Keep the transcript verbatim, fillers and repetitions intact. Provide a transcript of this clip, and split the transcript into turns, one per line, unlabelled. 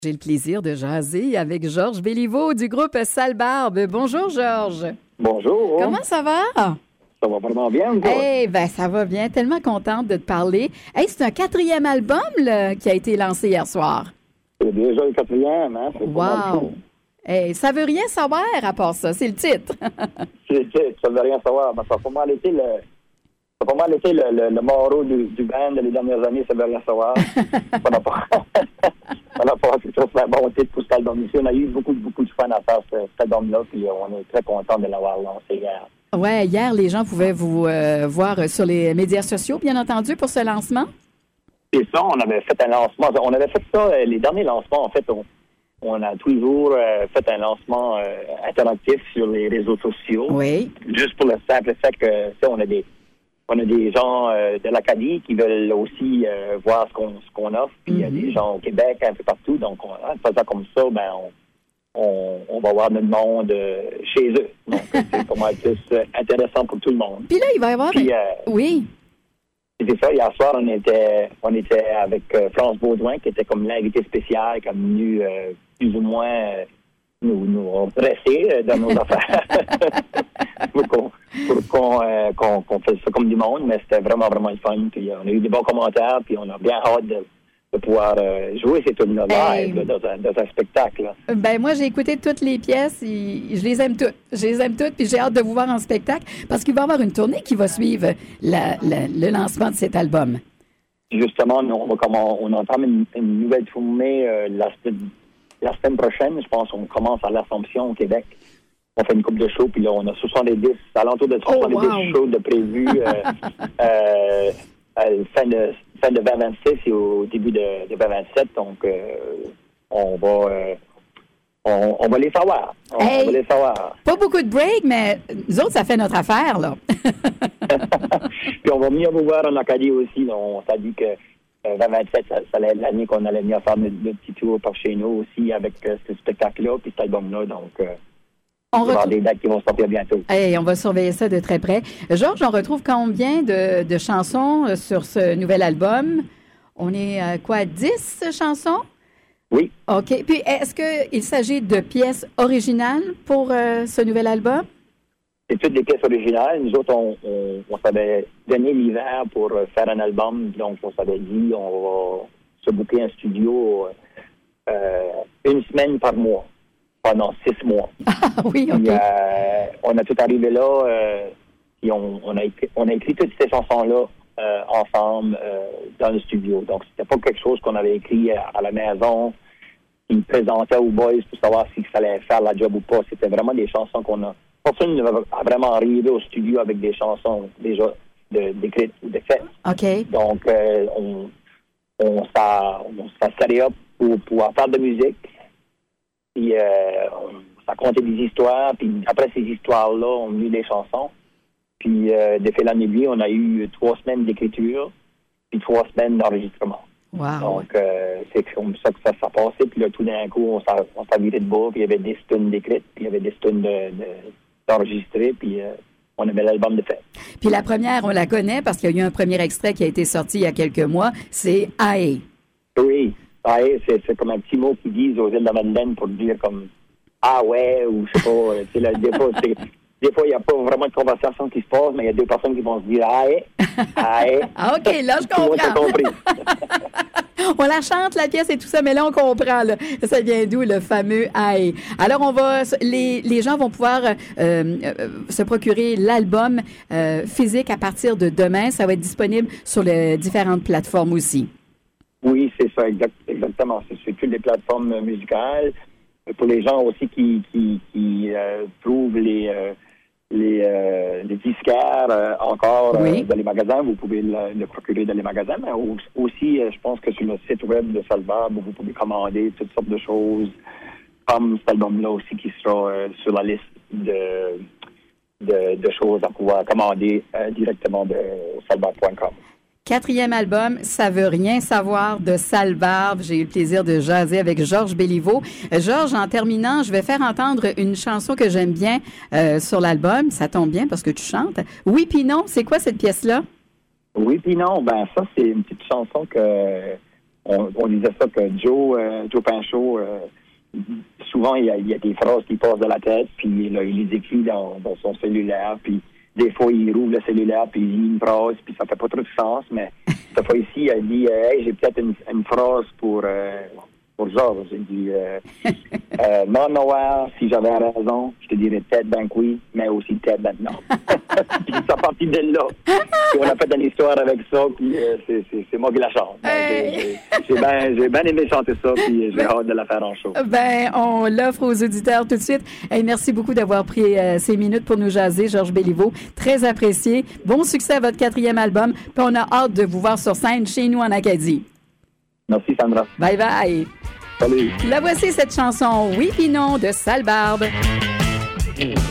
J'ai le plaisir de jaser avec Georges Béliveau du groupe Salbarbe. Bonjour, Georges.
Bonjour.
Comment ça va?
Ça va vraiment bien, vous?
Eh bien, ça va bien. Tellement contente de te parler. Hey, c'est un quatrième album là, qui a été lancé hier soir.
C'est déjà le quatrième, hein? C'est
wow! Hey, ça veut rien savoir à part ça, c'est le titre.
C'est le titre, ça veut rien savoir. Ben, ça a pas mal été le... Ça a pas mal été le, le, le motto du, du band les dernières années, ça veut rien savoir. On n'a pas... On a pas fait trop la bonté pour cet album-ci. On a eu beaucoup, beaucoup de fun à faire cet album-là, puis on est très contents de l'avoir lancé hier.
Ouais, hier, les gens pouvaient vous euh, voir sur les médias sociaux, bien entendu, pour ce lancement.
C'est ça, on avait fait un lancement. On avait fait ça, les derniers lancements, en fait, on, on a toujours euh, fait un lancement euh, interactif sur les réseaux sociaux.
Oui.
Juste pour le simple fait que, ça, on a des... On a des gens euh, de l'Acadie qui veulent aussi euh, voir ce qu'on, ce qu'on offre. Puis il mm-hmm. y a des gens au Québec, un peu partout. Donc, on, en faisant comme ça, ben, on, on, on va voir notre monde euh, chez eux. Donc, c'est pas mal plus euh, intéressant pour tout le monde.
Puis là, il va y avoir...
Puis, euh,
oui.
C'était ça. Hier soir, on était, on était avec euh, France Baudouin, qui était comme l'invité spécial, qui est venu euh, plus ou moins euh, nous, nous presser euh, dans nos affaires. pour qu'on, pour qu'on, euh, qu'on, qu'on fasse ça comme du monde, mais c'était vraiment, vraiment le fun. Puis on a eu des bons commentaires, puis on a bien hâte de, de pouvoir euh, jouer ces tunes-là live hey. dans, un, dans un spectacle. Là.
Ben moi, j'ai écouté toutes les pièces et je les aime toutes. Je les aime toutes, puis j'ai hâte de vous voir en spectacle parce qu'il va y avoir une tournée qui va suivre la, la, le lancement de cet album.
Justement, on, va, on, on entame une, une nouvelle tournée euh, la, la semaine prochaine. Je pense qu'on commence à l'Assomption au Québec. On fait une couple de shows, puis là, on a soixante-dix, alentour de soixante-dix oh, wow. shows de prévus euh, euh, euh, fin de fin de vingt vingt-six et au début de, de vingt vingt-sept. Donc, euh, on va euh, on, on va les savoir. On,
hey,
on va les savoir.
Pas beaucoup de break, mais nous autres, ça fait notre affaire, là.
Puis on va mieux vous voir en Acadie aussi. Là. On s'est dit que euh, vingt vingt-sept, ça, ça allait être l'année qu'on allait venir faire notre, notre petit tour par chez nous aussi avec euh, ce spectacle-là, puis cet album-là. Donc... Euh,
On
va retrouve... des dates qui vont sortir bientôt.
Hey, on va surveiller ça de très près. Georges, on retrouve combien de, de chansons sur ce nouvel album? On est à quoi, dix chansons?
Oui.
OK. Puis, est-ce qu'il s'agit de pièces originales pour euh, ce nouvel album?
C'est toutes des pièces originales. Nous autres, on, on, on s'avait donné l'hiver pour faire un album. Donc, on s'avait dit, on va se booker un studio euh, une semaine par mois. Pendant six mois.
Ah oui, OK.
Puis, euh, on a tout arrivé là, euh, puis on, on, a écrit, on a écrit toutes ces chansons-là euh, ensemble euh, dans le studio. Donc, c'était pas quelque chose qu'on avait écrit à, à la maison, qui présentait aux boys pour savoir s'il fallait faire la job ou pas. C'était vraiment des chansons qu'on a... Personne n'a vraiment arrivé au studio avec des chansons déjà de, d'écrites ou de faites.
OK.
Donc, euh, on, on s'est serré up pour pouvoir faire de la musique. Puis, euh, on, ça comptait des histoires. Puis, après ces histoires-là, on a eu des chansons. Puis, euh, de fil en aiguille, on a eu trois semaines d'écriture, puis trois semaines d'enregistrement.
Wow.
Donc, euh, c'est comme ça que ça s'est passé. Puis là, tout d'un coup, on s'est, on s'est viré de bas. Puis, il y avait des tunes d'écrites, puis il y avait des tunes de, de, d'enregistrées. Puis, euh, on avait l'album de fait.
Puis, la première, on la connaît parce qu'il y a eu un premier extrait qui a été sorti il y a quelques mois. C'est « Aïe ».
Oui. Ah, c'est, c'est comme un petit mot qu'ils disent aux îles de la Madeleine pour dire comme « Ah ouais » ou je sais pas. Tu sais, là, des fois, c'est, des fois, il n'y a pas vraiment de conversation qui se passe, mais il y a deux personnes qui vont se dire « Aïe »,« Aïe ».
Ah, OK, là, je comprends.
compris.
On la chante, la pièce et tout ça, mais là, on comprend. Là. Ça vient d'où, le fameux « Aïe ». Alors, on va, les, les gens vont pouvoir euh, euh, se procurer l'album euh, physique à partir de demain. Ça va être disponible sur les différentes plateformes aussi.
Oui, c'est ça, exact, exactement. C'est sur toutes les plateformes musicales. Pour les gens aussi qui, qui, qui euh, trouvent les, euh, les, euh, les disquaires euh, encore
oui.
euh, dans les magasins, vous pouvez le, le procurer dans les magasins. Mais aussi, euh, je pense que sur le site web de Salbarbe, vous pouvez commander toutes sortes de choses, comme cet album-là aussi qui sera euh, sur la liste de, de, de choses à pouvoir commander euh, directement de salbarbe point com.
Quatrième album, Ça veut rien savoir de Salbarbe. J'ai eu le plaisir de jaser avec Georges Béliveau. Georges, en terminant, je vais faire entendre une chanson que j'aime bien euh, sur l'album. Ça tombe bien parce que tu chantes. Oui puis non, c'est quoi cette pièce-là?
Oui puis non, ben ça c'est une petite chanson que on, on disait ça que Joe, euh, Joe Pinchot, euh, souvent, il y, a, il y a des phrases qui passent de la tête, puis là, il les écrit dans, dans son cellulaire, puis des fois, il rouvre le cellulaire, puis il lit une phrase, puis ça fait pas trop de sens, mais cette fois ici, il a dit euh, « Hey, j'ai peut-être une, une phrase pour, euh, pour Georges. » Il dit euh, euh, « Non, Noël, si j'avais raison, je te dirais peut-être ben que oui, mais aussi peut-être ben non. » Puis ça partit de là. Puis on a fait une histoire avec ça, puis euh, c'est, c'est, c'est moi qui la chante.
Hey.
J'ai, j'ai, bien, j'ai bien aimé chanter ça, puis j'ai ben, hâte de la faire en show.
Ben, on l'offre aux auditeurs tout de suite. Hey, merci beaucoup d'avoir pris euh, ces minutes pour nous jaser, Georges Béliveau. Très apprécié. Bon succès à votre quatrième album. Puis on a hâte de vous voir sur scène chez nous en Acadie.
Merci, Sandra.
Bye bye.
Salut.
La voici, cette chanson Oui puis non de Sale Barbe.